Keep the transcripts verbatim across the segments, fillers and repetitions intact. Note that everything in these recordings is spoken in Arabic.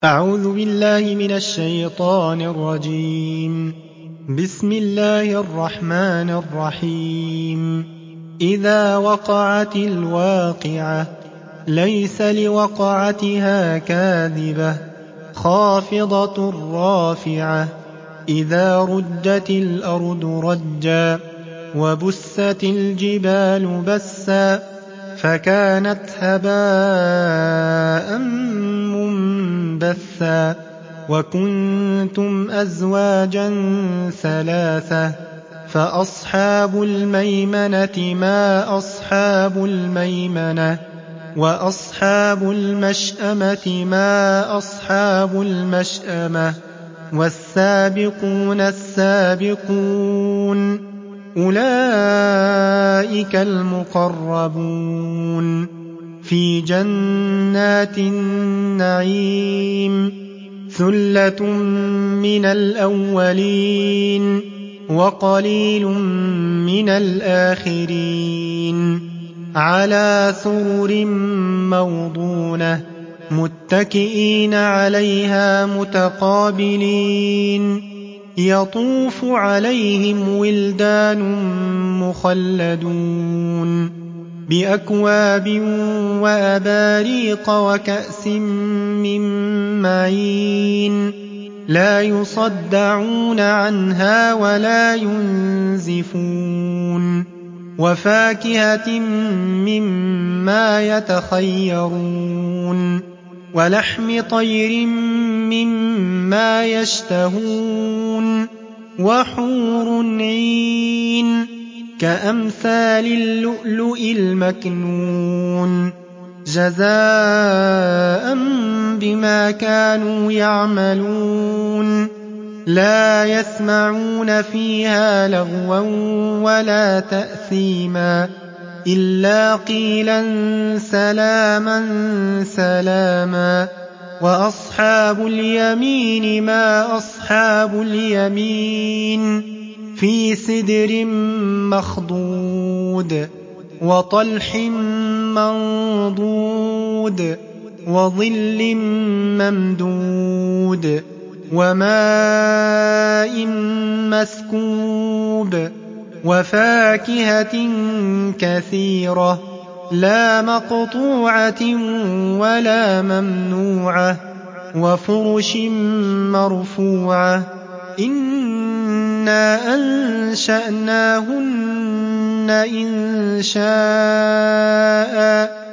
أعوذ بالله من الشيطان الرجيم. بسم الله الرحمن الرحيم. إذا وقعت الواقعة ليس لوقعتها كاذبة خافضة رافعة إذا رجت الأرض رجا وبست الجبال بسا فكانت هباء منبثا وكنتم أزواجا ثلاثة فأصحاب الميمنة ما أصحاب الميمنة وأصحاب المشأمة ما أصحاب المشأمة والسابقون السابقون أولئك المقربون في جنات النعيم ثلة من الأولين وقليل من الآخرين على سرر موضونة متكئين عليها متقابلين يطوف عليهم ولدان مخلدون بأكواب وأباريق وكأس من معين لا يصدعون عنها ولا ينزفون وفاكهة مما يتخيرون ولحم طير مما يشتهون وحور عين كأمثال اللؤلؤ المكنون جزاء بما كانوا يعملون لا يسمعون فيها لغوا ولا تأثيما إلا قيلا سلاما سلاما وأصحاب اليمين ما أصحاب اليمين في سدر مخضود وطلح منضود وظل ممدود وماء مسكوب وفاكهة كثيرة لا مقطوعة ولا ممنوعة وفرش مرفوعة إنا أنشأناهن إن شاء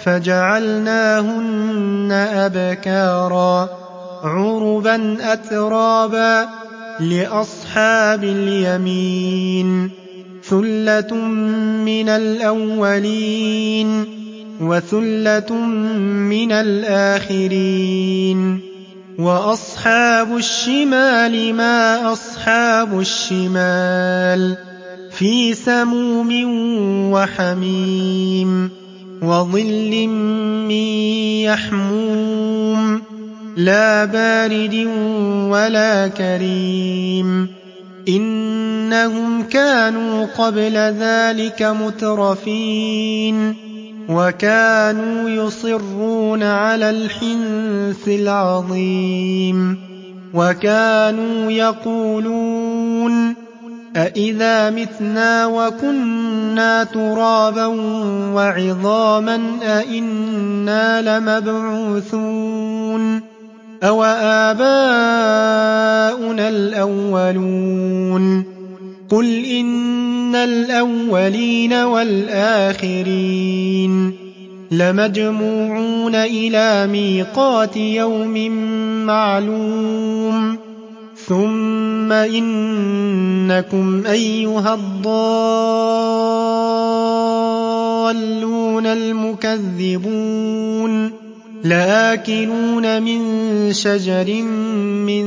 فجعلناهن أبكارا عربا أترابا لأصحاب اليمين ثلة من الأولين وثلة من الآخرين وأصحاب الشمال ما أصحاب الشمال في سموم وحميم وظل من يحموم لا بارد ولا كريم إنهم كانوا قبل ذلك مترفين وكانوا يصرون على الحنث العظيم وكانوا يقولون أإذا متنا وكنا ترابا وعظاما أإنا لمبعوثون أو آباؤنا الأولون قل إن الأولين والآخرين لمجموعون إلى ميقات يوم معلوم ثم إنكم أيها الضالون المكذبون لآكلون من شجر من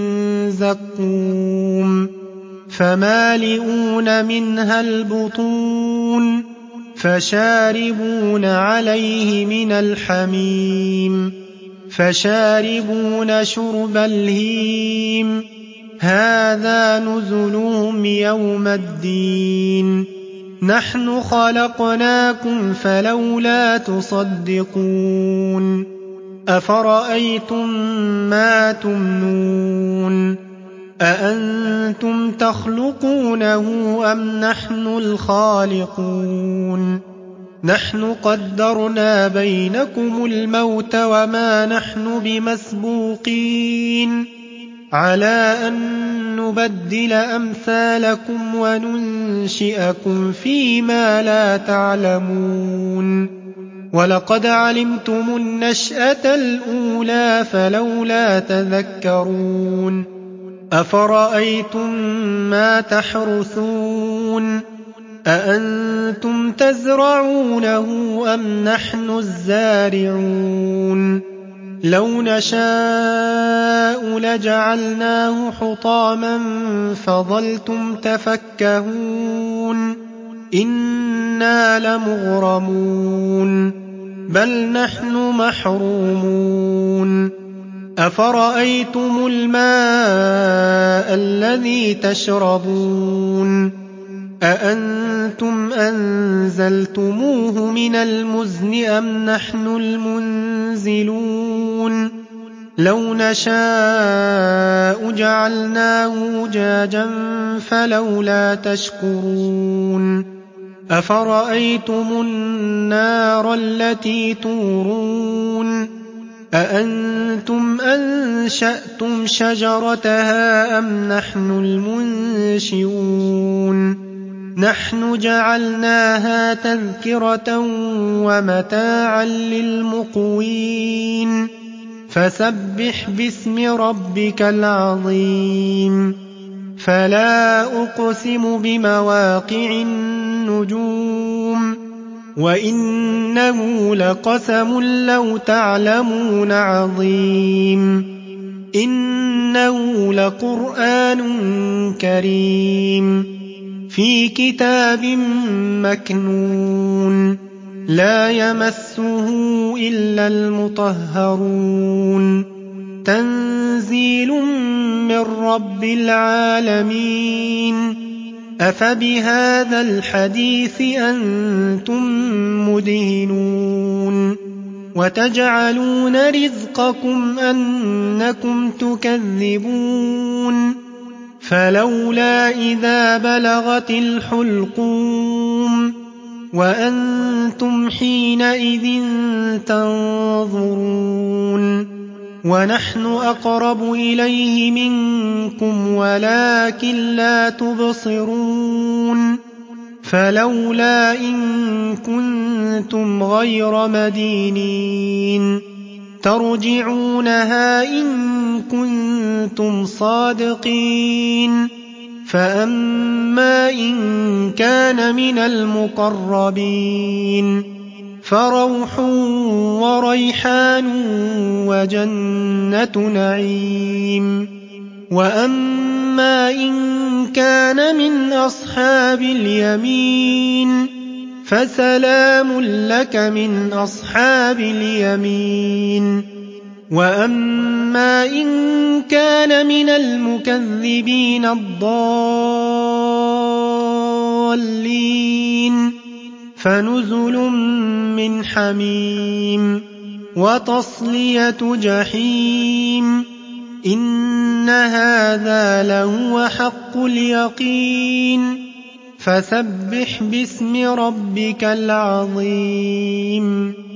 زقوم فمالئون منها البطون فشاربون عليه من الحميم فشاربون شرب الهيم هذا نزلهم يوم الدين نحن خلقناكم فلولا تصدقون أفرأيتم ما تمنون أأنتم تخلقونه أم نحن الخالقون نحن قدرنا بينكم الموت وما نحن بمسبوقين على أن نبدل أمثالكم وننشئكم فيما لا تعلمون ولقد علمتم النشأة الأولى فلولا تذكرون أفرأيتم ما تحرثون أأنتم تزرعونه أم نحن الزارعون لو نشاء لجعلناه حطاما فظلتم تفكهون إنا لمغرمون بل نحن محرومون أفرأيتم الماء الذي تشربون أأنتم أنزلتموه من المزن أم نحن المنزلون لو نشاء جعلناه أجاجا فلولا تشكرون أفرأيتم النار التي تورون أأنتم أنشأتم شجرتها أم نحن المنشئون نحن جعلناها تذكرة ومتاعا للمقوين فسبح باسم ربك العظيم فلا أقسم بمواقع النجوم وإنه لقسم لو تعلمون عظيم إنه لقرآن كريم في كتاب مكنون لا يمسه إلا المطهرون تنزيل من رب العالمين أفبهذا الحديث أنتم مدهنون وتجعلون رزقكم أنكم تكذبون فلولا إذا بلغت الحلقوم وأنتم حينئذ تنظرون ونحن أقرب إليه منكم ولكن لا تبصرون فلولا إن كنتم غير مدينين ترجعونها إن كنتم صادقين فأما إن كان من المقربين فروح وريحان وجنة نعيم وأما إن كان من أصحاب اليمين فسلام لك من أصحاب اليمين وأما إن كان من المكذبين الضالين فنزل من حميم وتصلية جحيم إن هذا لهو حق اليقين فسبح باسم ربك العظيم